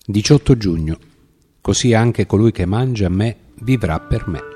18 giugno. Così anche colui che mangia me vivrà per me.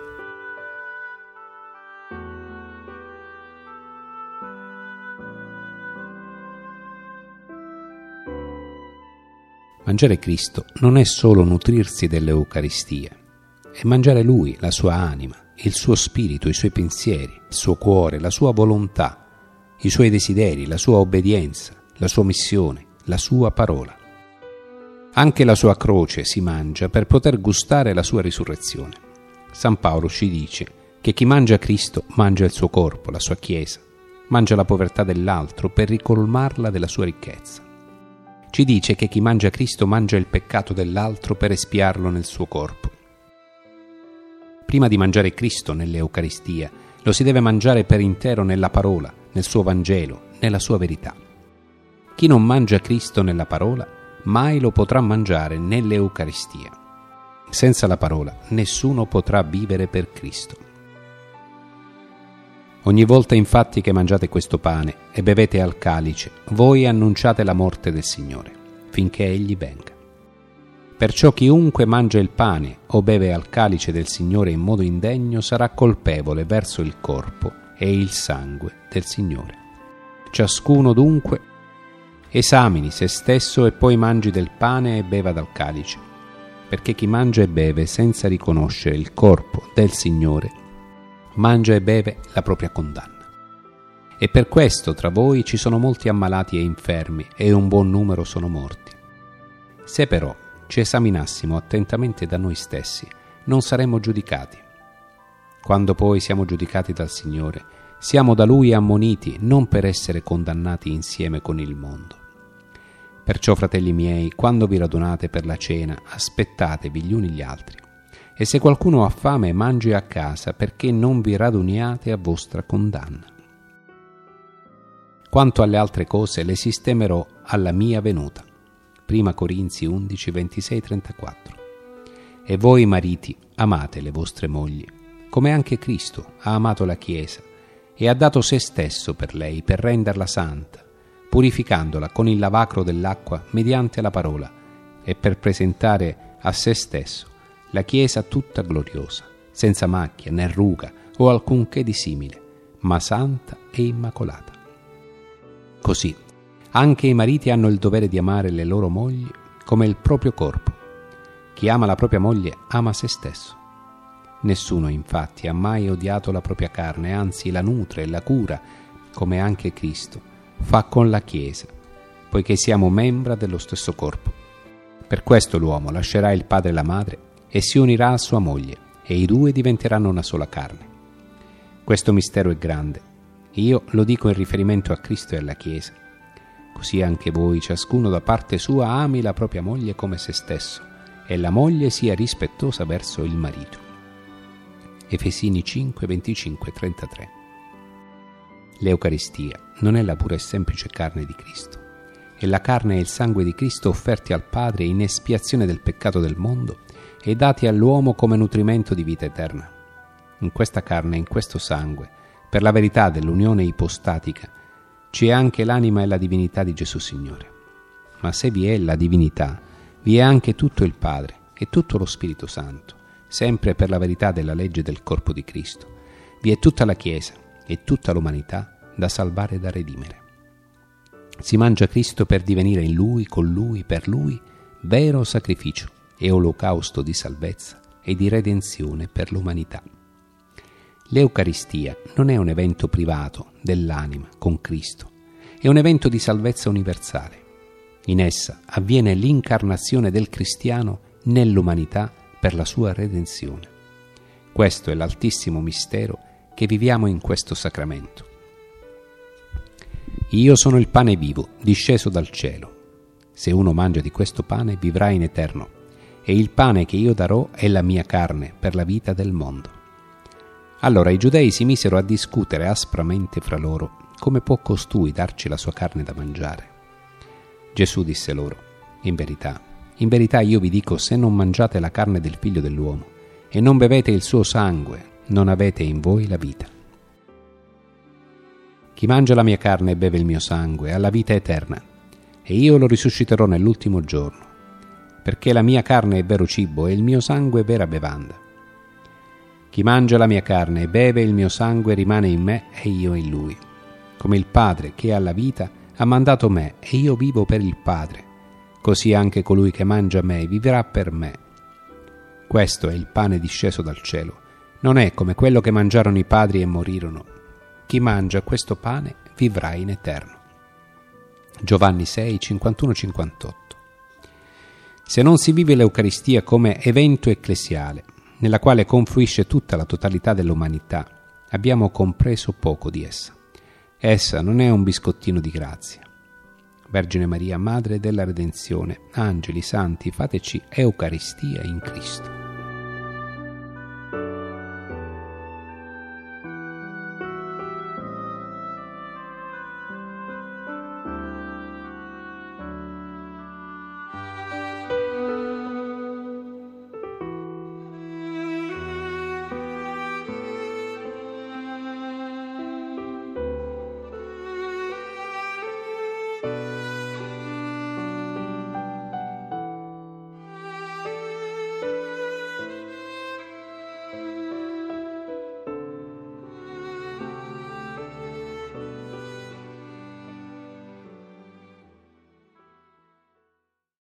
Mangiare Cristo non è solo nutrirsi dell'Eucaristia, è mangiare Lui, la sua anima, il suo spirito, i suoi pensieri, il suo cuore, la sua volontà, i suoi desideri, la sua obbedienza, la sua missione, la sua parola. Anche la sua croce si mangia per poter gustare la sua risurrezione. San Paolo ci dice che chi mangia Cristo mangia il suo corpo, la sua Chiesa, mangia la povertà dell'altro per ricolmarla della sua ricchezza. Ci dice che chi mangia Cristo mangia il peccato dell'altro per espiarlo nel suo corpo. Prima di mangiare Cristo nell'Eucaristia, lo si deve mangiare per intero nella parola, nel suo Vangelo, nella sua verità. Chi non mangia Cristo nella parola, mai lo potrà mangiare nell'Eucaristia. Senza la parola, nessuno potrà vivere per Cristo. Ogni volta infatti che mangiate questo pane e bevete al calice, voi annunciate la morte del Signore, finché Egli venga. Perciò chiunque mangia il pane o beve al calice del Signore in modo indegno sarà colpevole verso il corpo e il sangue del Signore. Ciascuno dunque esamini se stesso e poi mangi del pane e beva dal calice, perché chi mangia e beve senza riconoscere il corpo del Signore mangia e beve la propria condanna. E per questo tra voi ci sono molti ammalati e infermi e un buon numero sono morti. Se però ci esaminassimo attentamente da noi stessi, non saremmo giudicati. Quando poi siamo giudicati dal Signore, siamo da Lui ammoniti non per essere condannati insieme con il mondo. Perciò, fratelli miei, quando vi radunate per la cena, aspettatevi gli uni gli altri. E se qualcuno ha fame, mangi a casa, perché non vi raduniate a vostra condanna. Quanto alle altre cose, le sistemerò alla mia venuta. 1 Corinzi 11, 26, 34. E voi, mariti, amate le vostre mogli, come anche Cristo ha amato la Chiesa e ha dato se stesso per lei, per renderla santa, purificandola con il lavacro dell'acqua mediante la parola, e per presentare a se stesso la Chiesa tutta gloriosa, senza macchia né ruga o alcunché di simile, ma santa e immacolata. Così anche i mariti hanno il dovere di amare le loro mogli come il proprio corpo. Chi ama la propria moglie ama se stesso. Nessuno infatti ha mai odiato la propria carne, anzi la nutre e la cura, come anche Cristo fa con la Chiesa, poiché siamo membra dello stesso corpo. Per questo l'uomo lascerà il padre e la madre e si unirà a sua moglie, e i due diventeranno una sola carne. Questo mistero è grande. Io lo dico in riferimento a Cristo e alla Chiesa. Così anche voi, ciascuno da parte sua, ami la propria moglie come se stesso, e la moglie sia rispettosa verso il marito. Efesini 5, 25, 33. L'Eucaristia non è la pura e semplice carne di Cristo, è la carne e il sangue di Cristo offerti al Padre in espiazione del peccato del mondo e dati all'uomo come nutrimento di vita eterna. In questa carne e in questo sangue, per la verità dell'unione ipostatica, c'è anche l'anima e la divinità di Gesù Signore. Ma se vi è la divinità, vi è anche tutto il Padre e tutto lo Spirito Santo, sempre per la verità della legge del corpo di Cristo. Vi è tutta la Chiesa e tutta l'umanità da salvare e da redimere. Si mangia Cristo per divenire in Lui, con Lui, per Lui, vero sacrificio e olocausto di salvezza e di redenzione per l'umanità. L'Eucaristia non è un evento privato dell'anima con Cristo, è un evento di salvezza universale. In essa avviene l'incarnazione del cristiano nell'umanità per la sua redenzione. Questo è l'altissimo mistero che viviamo in questo sacramento. Io sono il pane vivo, disceso dal cielo. Se uno mangia di questo pane vivrà in eterno, e il pane che io darò è la mia carne per la vita del mondo. Allora i giudei si misero a discutere aspramente fra loro come può costui darci la sua carne da mangiare. Gesù disse loro: in verità io vi dico, se non mangiate la carne del Figlio dell'uomo e non bevete il suo sangue, non avete in voi la vita. Chi mangia la mia carne e beve il mio sangue ha la vita eterna, e io lo risusciterò nell'ultimo giorno. perché la mia carne è vero cibo e il mio sangue è vera bevanda. Chi mangia la mia carne e beve il mio sangue rimane in me e io in lui. Come il Padre che ha la vita ha mandato me e io vivo per il Padre, così anche colui che mangia me vivrà per me. Questo è il pane disceso dal cielo. Non è come quello che mangiarono i padri e morirono. Chi mangia questo pane vivrà in eterno. Giovanni 6, 51-58. Se non si vive l'Eucaristia come evento ecclesiale, nella quale confluisce tutta la totalità dell'umanità, abbiamo compreso poco di essa. Essa non è un biscottino di grazia. Vergine Maria, Madre della Redenzione, angeli, santi, fateci Eucaristia in Cristo.